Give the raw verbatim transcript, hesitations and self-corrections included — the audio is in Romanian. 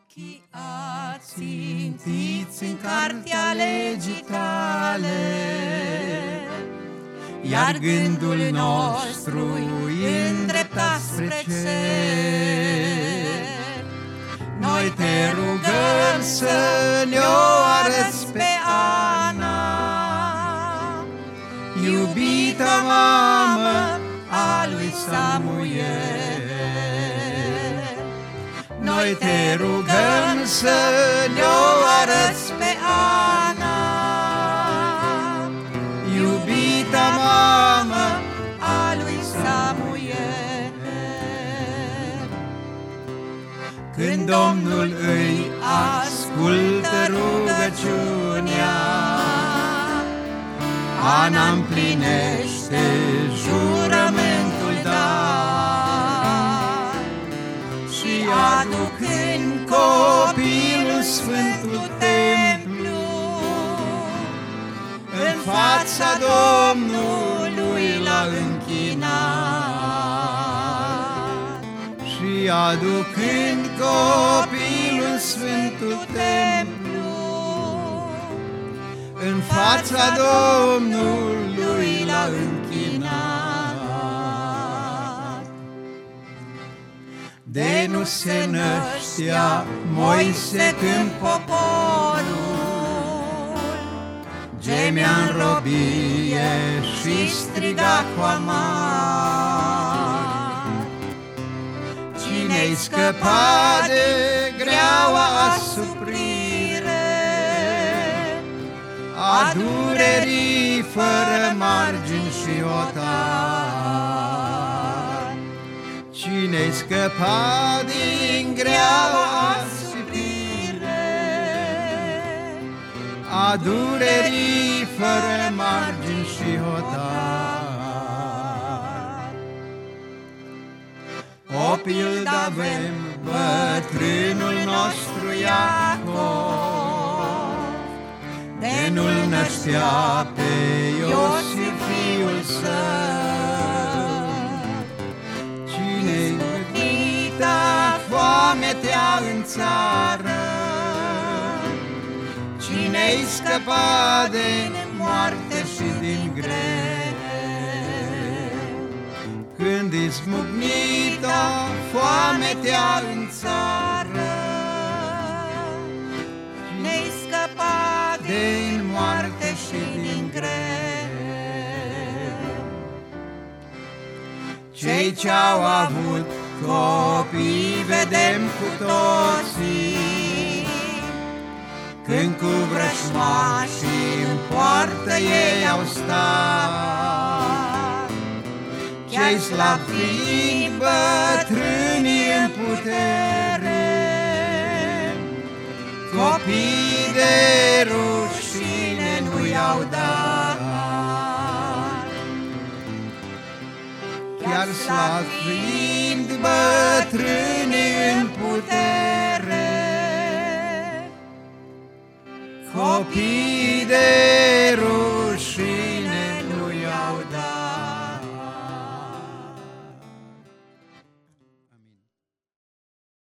ochii ațintiți în cartea legii tale, iar gândul nostru îndreptat spre cer. Noi te rugăm să ne-o arăți pe Ana, iubita mamă a lui Samuel. Noi te rugăm să ne-o arăți pe Ana, iubita mamă a lui Samuel. Când Domnul îi ascultă rugăciunea, Ana împlinește juramentul dat și aducând copilul Sfântul Templu, în fața Domnului l-a închinat. Și aducând copilul Sfântul Templu, în fața Domnului l-a închinat. De nu se năștea Moise când poporul gemea în robie și striga cu amar. Cine-i scăpa de greaua asuprire a durerii fără margini și otar? Cine-i scăpa din greaua asuprire a durerii fără margini și hotar? O pildă avem, bătrânul nostru Iacov, de nu-l năștea pe Iosif fiul său. Cine-i gândita foametea în țară? Cine-i scăpa de moarte și din greu? Când izbucnita foametea în țară, Ne-ai scăpat din moarte și din greu. Cei ce-au avut copii vedem cu toții, când cu vrăjmașii în poartă ei au stat. Cei slabi fiind bătrânii în putere, copii de rușine nu i-au dat. Chiar slabi fiind bătrânii în putere, copii de